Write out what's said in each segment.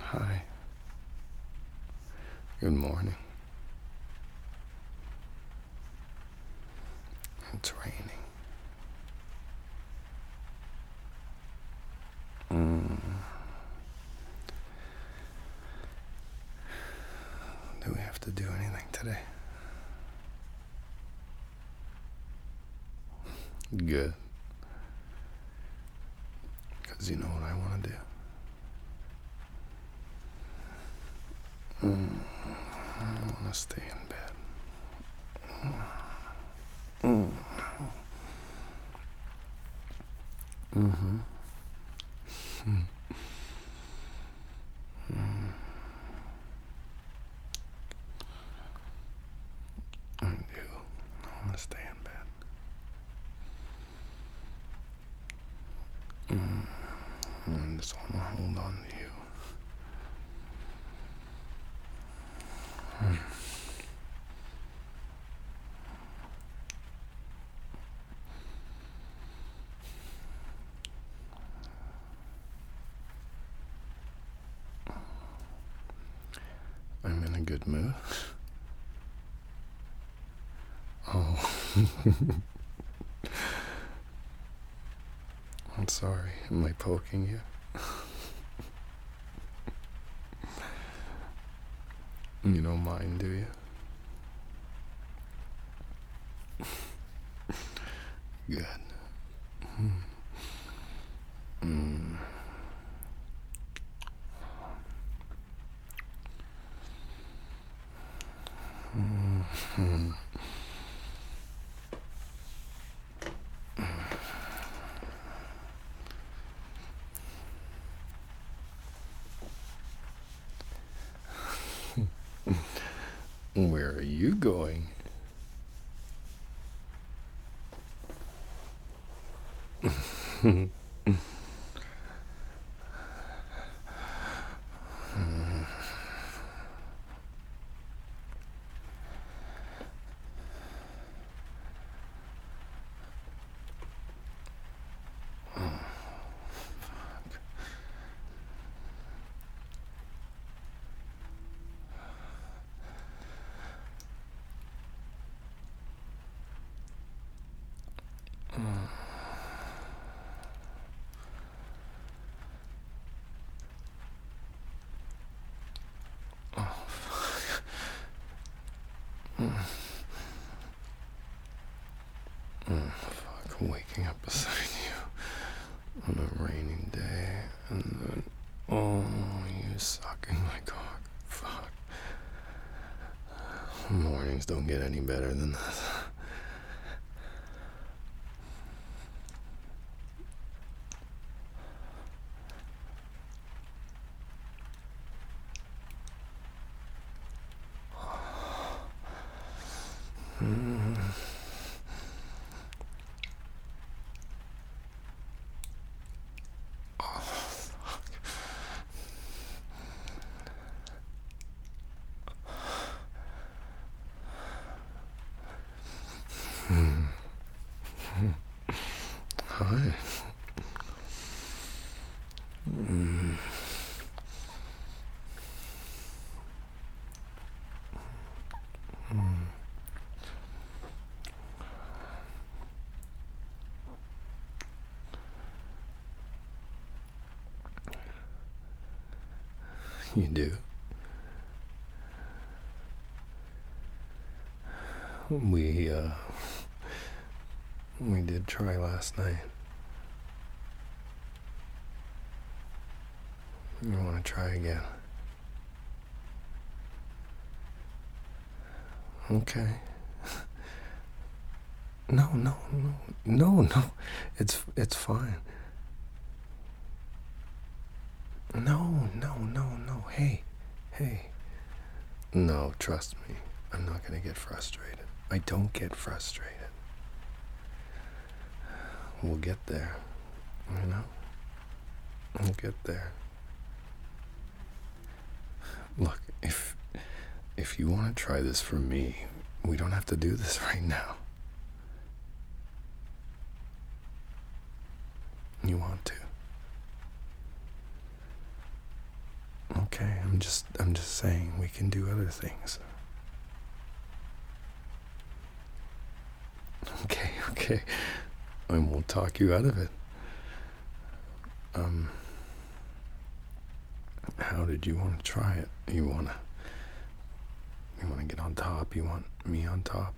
Hi. Good morning. It's raining. Do we have to do anything today? Good. Because you know what I want to do? I want to stay in bed. Mm-hmm. I do. I want to stay in bed. I just want to hold on to you. I'm in a good mood. Oh. I'm sorry. Am I poking you? You don't mind, do you? Good. Where are you going? Fuck, waking up beside you on a rainy day, and then, you sucking my cock. Fuck. Mornings don't get any better than this. Hi. You do? We did try last night. You want to try again? Okay. No. It's fine. No. Hey. No, trust me. I'm not gonna get frustrated. I don't get frustrated. We'll get there. You know? We'll get there. Look, if you want to try this for me, we don't have to do this right now. You want to? Okay. I'm just saying we can do other things. Okay. I won't talk you out of it. How did you want to try it? You wanna get on top? You want me on top?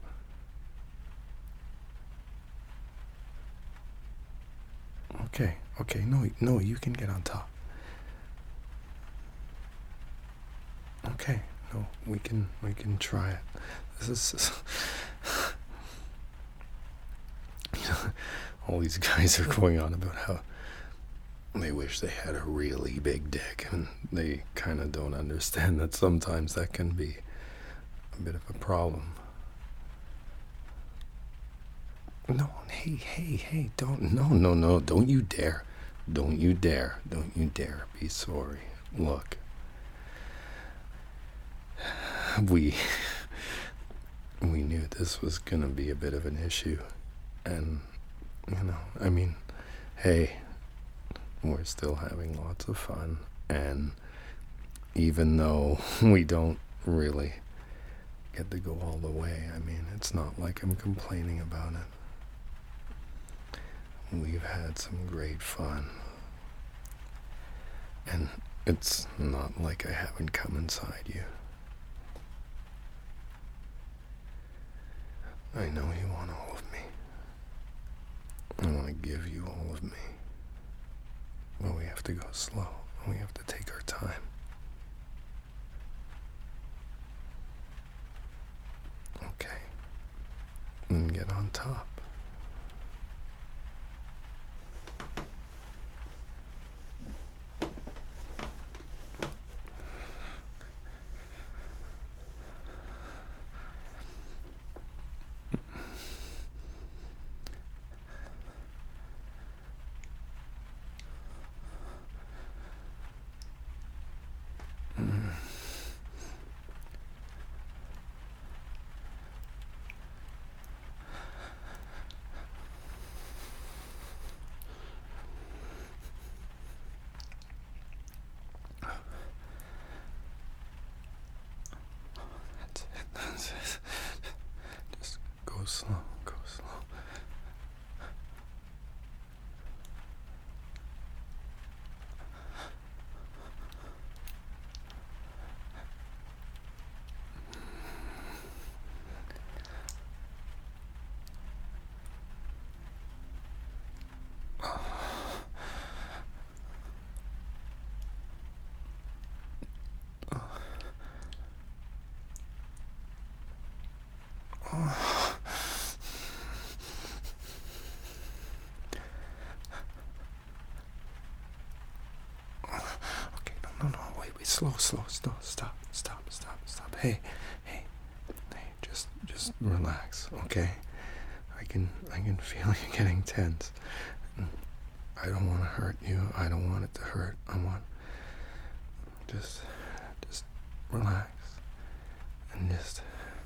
Okay. No, you can get on top. Okay. No, we can try it. This is all these guys are going on about how they wish they had a really big dick, and they kind of don't understand that sometimes that can be a bit of a problem. No, hey, don't you dare be sorry. Look, we knew this was gonna be a bit of an issue, and hey, we're still having lots of fun, and even though we don't really get to go all the way, it's not like I'm complaining about it. We've had some great fun, and it's not like I haven't come inside you. I know you want all of me. I want to give you all of me. But we have to go slow. We have to take our time. Okay. And get on top. That's it. Just go slow. Okay, no, wait, slow, stop. Hey, just relax, okay? I can feel you getting tense. I don't want to hurt you. I don't want it to hurt. I want just relax and just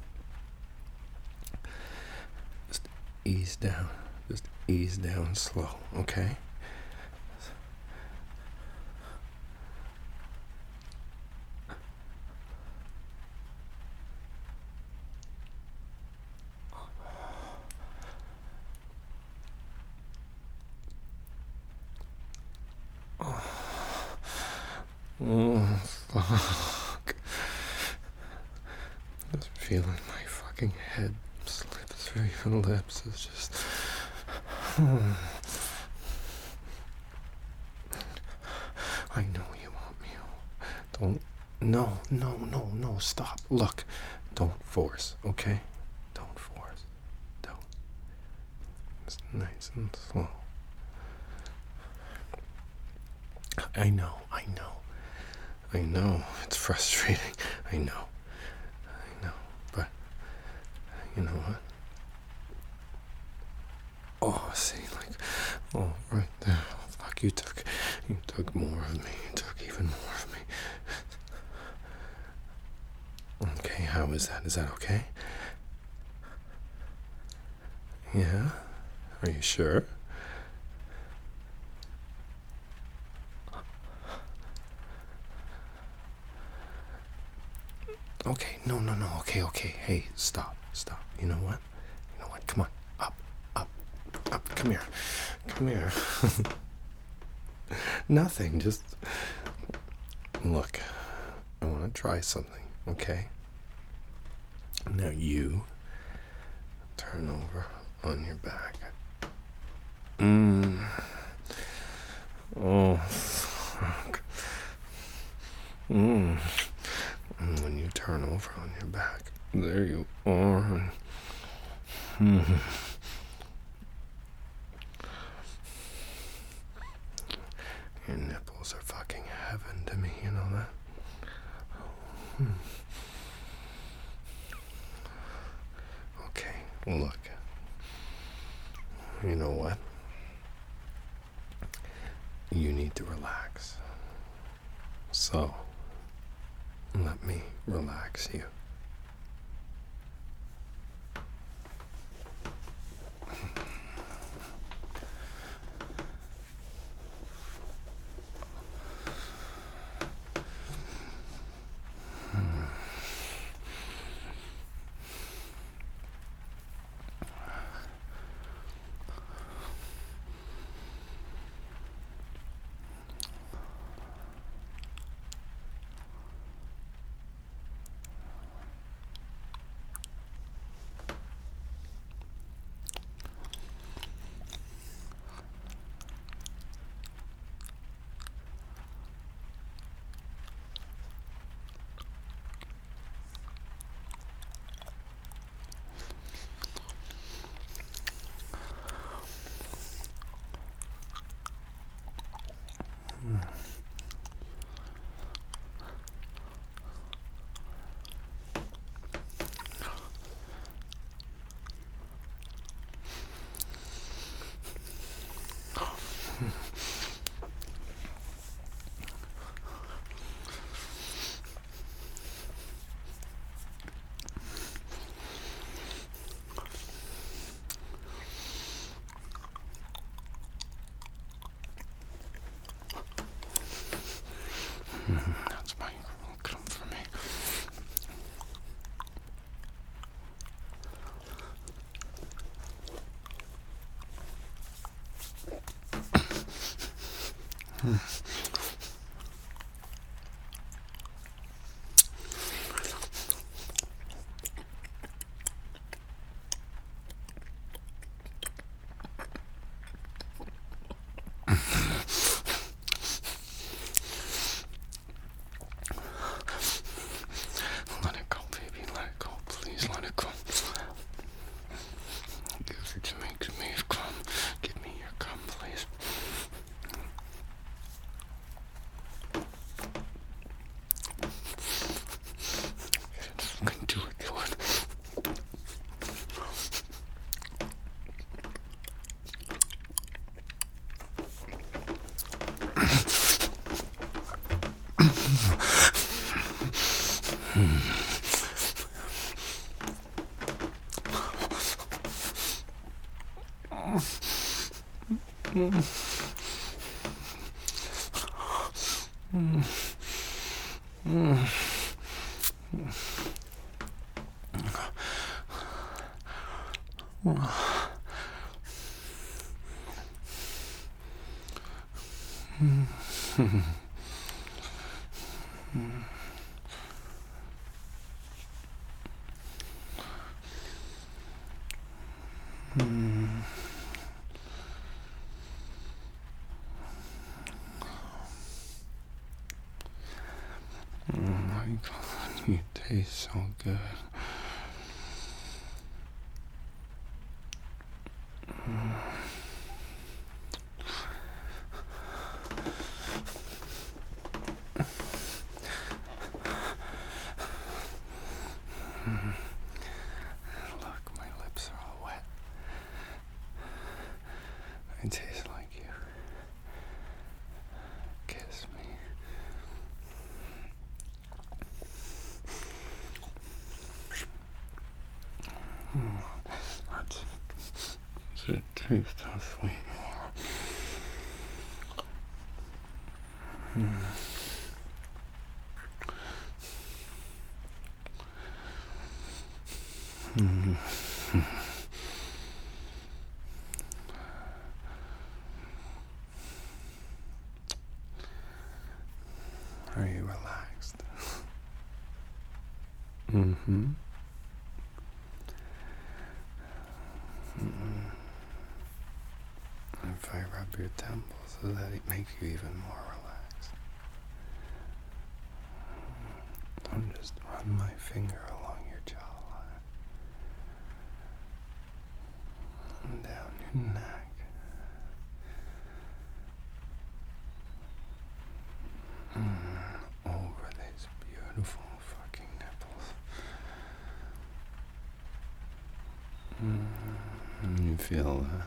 ease down. Just ease down slow, okay? Oh, fuck. Just feeling my fucking head slip through your lips is just... I know you want me. Don't... No, stop. Look, don't force, okay? Don't force. Don't. Just nice and slow. I know, it's frustrating. I know, but you know what? Oh, see, right there. Oh, fuck, you took more of me. You took even more of me. Okay, how is that? Is that okay? Yeah? Are you sure? Okay, no, no, no. Okay, okay. Hey, stop, stop. You know what? You know what? Come on. Up, up, up. Come here. Come here. Nothing. Just look. I want to try something, okay? Now you turn over on your back. Oh, fuck. And when you turn over on your back, there you are. Your nipples are fucking heaven to me, you know that? Okay, look. You know what? You need to relax. So, let me relax you. That's my come for me. Let it go, baby. Let it go. Please let it go. Give it to me. Give me your cum. Give me your cum, please. Fucking do it, do it. Oh my God, you taste so good. Look, my lips are all wet. I taste like you. Kiss me. It tastes so sweet. Mm. Are you relaxed? Mm-hmm. If I rub your temples, does that make you even more relaxed? I'll just run my finger along your jawline and down your neck. Over these beautiful fucking nipples. You feel that?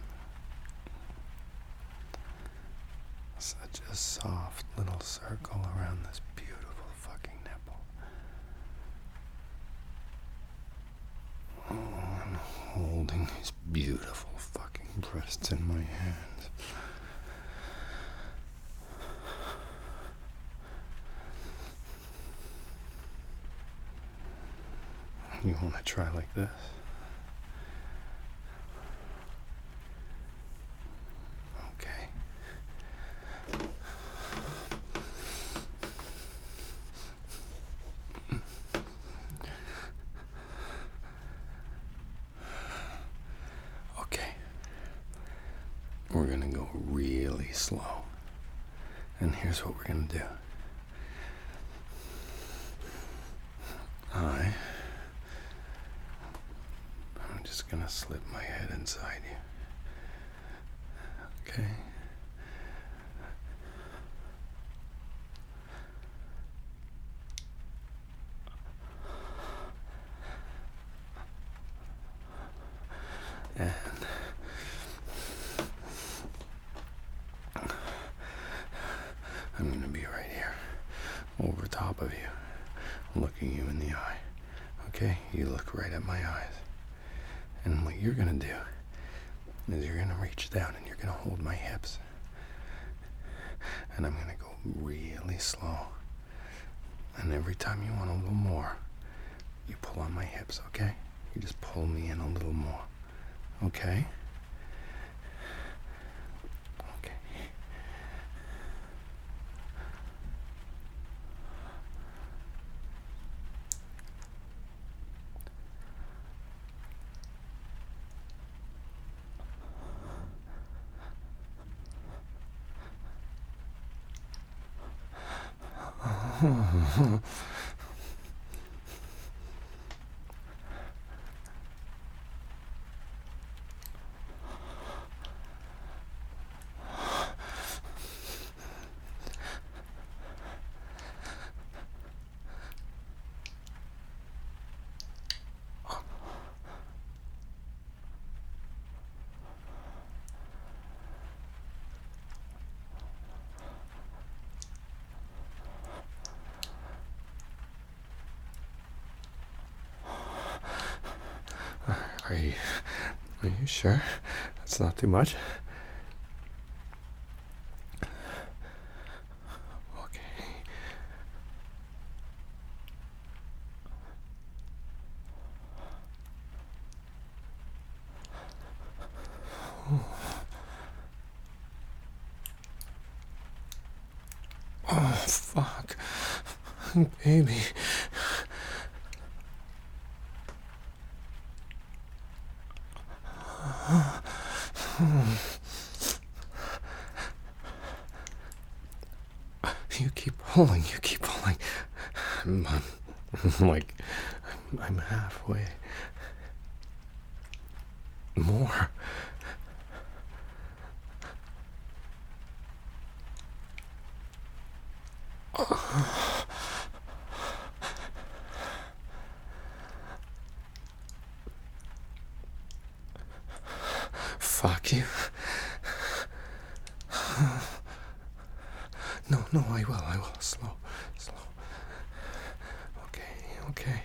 Such a soft little circle around this beautiful fucking nipple. Oh, I'm holding these beautiful fucking breasts in my hands. You want to try like this? Okay. Okay. We're going to go really slow. And here's what we're going to do. I'm just going to slip my head inside you. Okay? And I'm going to be right here, over top of you, looking you in the eye. Okay? You look right at my eyes. And what you're going to do is you're going to reach down and you're going to hold my hips. And I'm going to go really slow. And every time you want a little more, you pull on my hips, okay? You just pull me in a little more. Okay? Okay. Are you sure? That's not too much? Okay. Oh, fuck. Baby. You keep pulling, you keep pulling. I'm halfway. More. Fuck you. No, I will. Slow. Okay.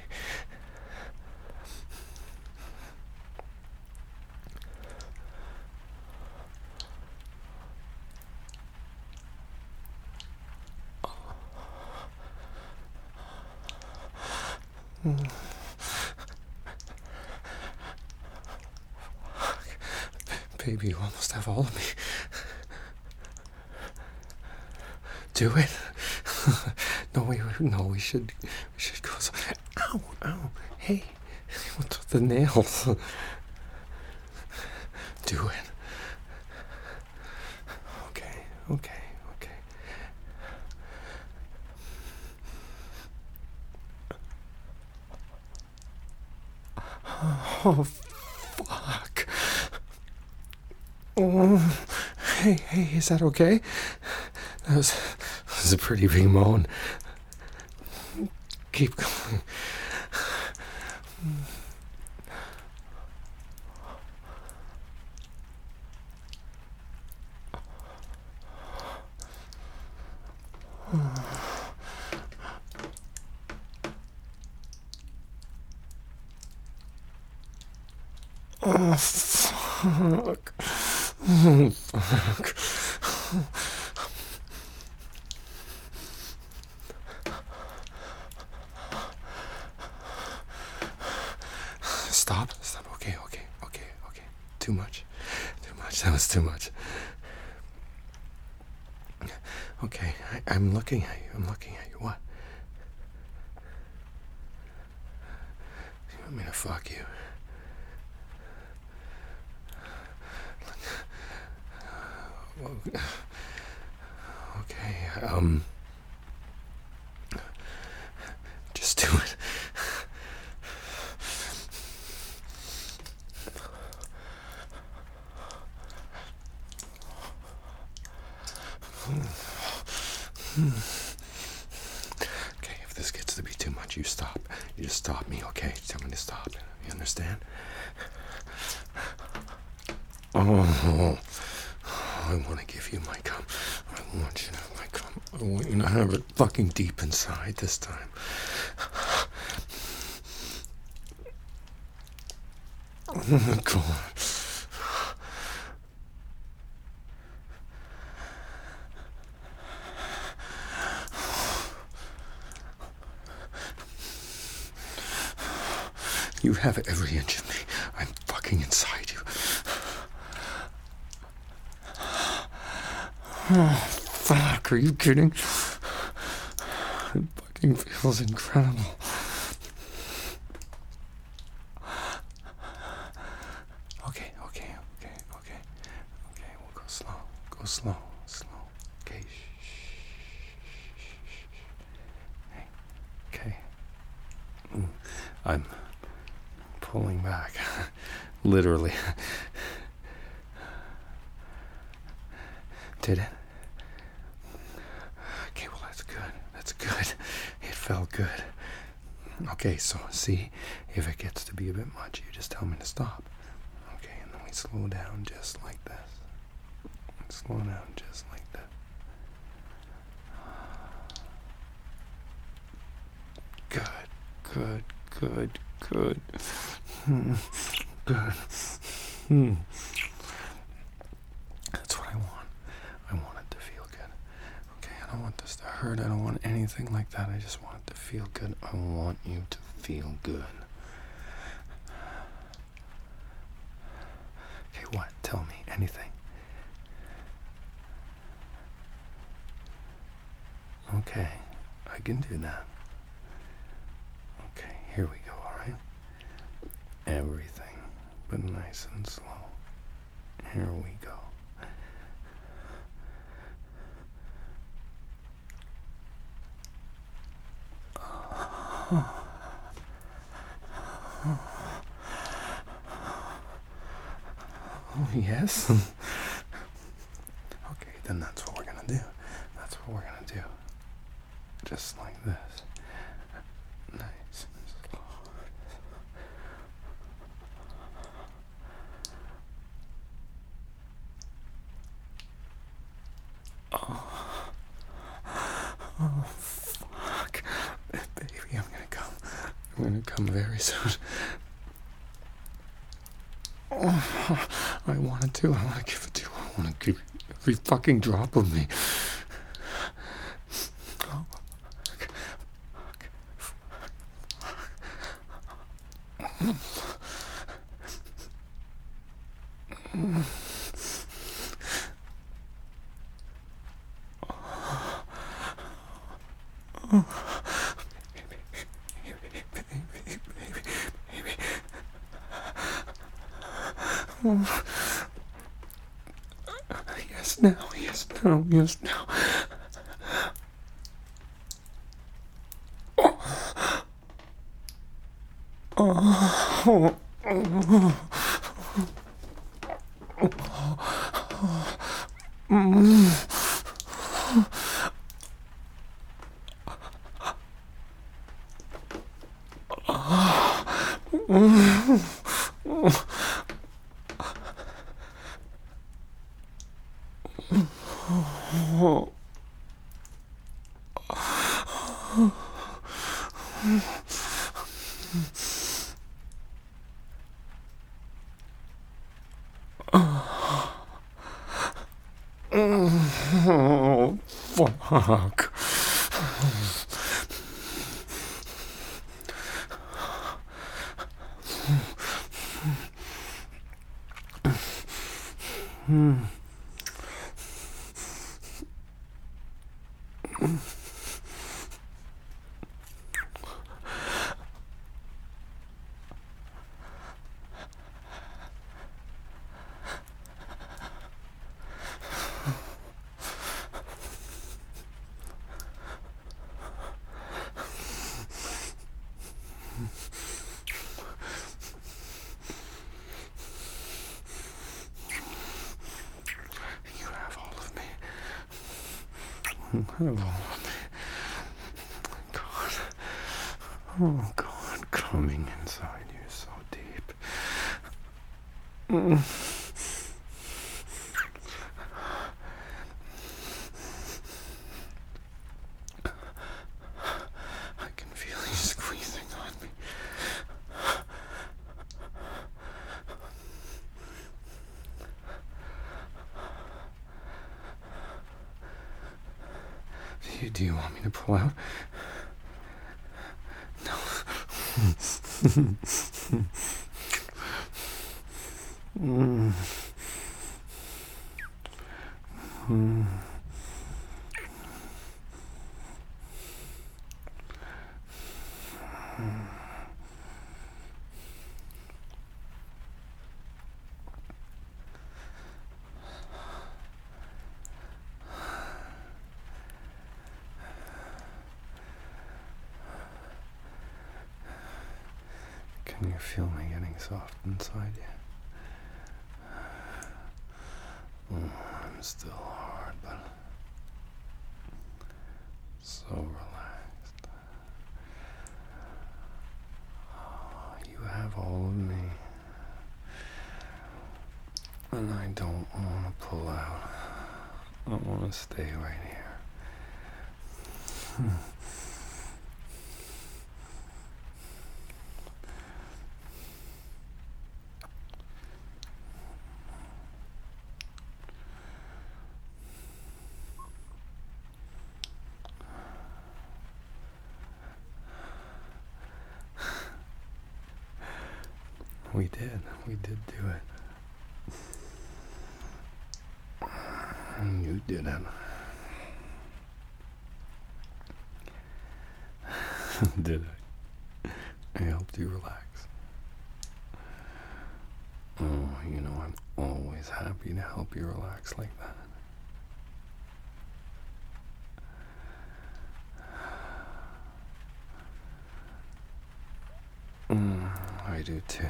Baby, you almost have all of me. Do it. No, we should go. Ow, ow, hey, what's with the nails? Do it. Okay. Oh, fuck. Oh, hey, is that okay? That was a pretty big moan. Keep going. Oh, fuck. Oh, fuck. Stop. Okay. Too much. That was too much. Okay, I'm looking at you. What? You want me to fuck you? Okay, just do it. Okay, if this gets to be too much, you stop. You just stop me, okay? Tell me to stop. You understand? Oh, I want to give you my cum. I want you to have my cum. I want you to have it fucking deep inside this time. Oh, God. You have every inch of me. I'm fucking inside you. Oh, fuck. Are you kidding? It fucking feels incredible. Okay. We'll go slow. Slow. Okay. Hey. Okay. I'm pulling back. Literally. Did it? Okay, well, that's good. It felt good. Okay, so see, if it gets to be a bit much, you just tell me to stop. Okay, and then we slow down just like this. Good. Good. That's what I want. I want it to feel good. Okay, I don't want this to hurt. I don't want anything like that. I just want it to feel good. I want you to feel good. Okay, what? Tell me anything. Okay, I can do that. Okay, here we go, alright? Everything, but nice and slow. Here we go. Oh, yes? Okay, then that's what we're gonna do. Just like this. Nice and slow. Oh, fuck. Baby, I'm gonna come very soon. Oh, I want to give it to you. I want to give every fucking drop of me. Oh, fuck. Oh. Yes, now. Yes, now. Yes, now. Oh. Oh, fuck. You have all of me. You have all of me. God. Oh, God, coming inside you so deep. I can feel you squeezing on me. Do you want me to pull out? No. Can you feel me getting soft inside you? I'm still hard, but so relaxed. You have all of me, and I don't want to pull out. I want to stay right here. We did do it. And you did it. Did I? I helped you relax. Oh, you know, I'm always happy to help you relax like that. I do too.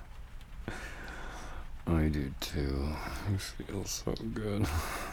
I do too. You feel so good.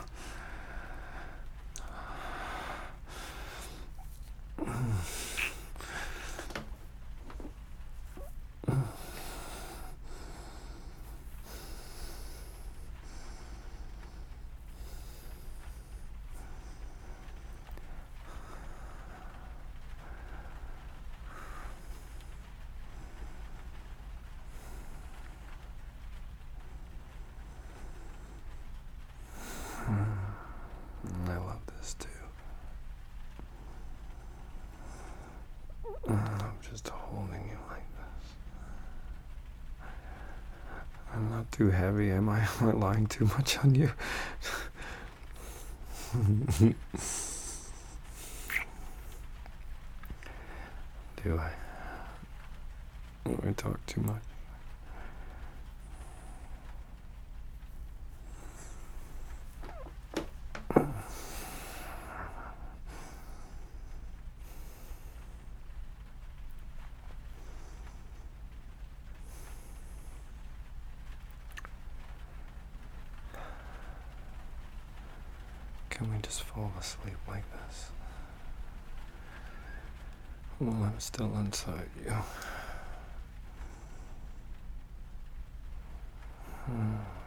I love this too. I'm just holding you like this. I'm not too heavy, am I? Am I lying too much on you? do I talk too much? Can we just fall asleep like this? While I'm still inside you.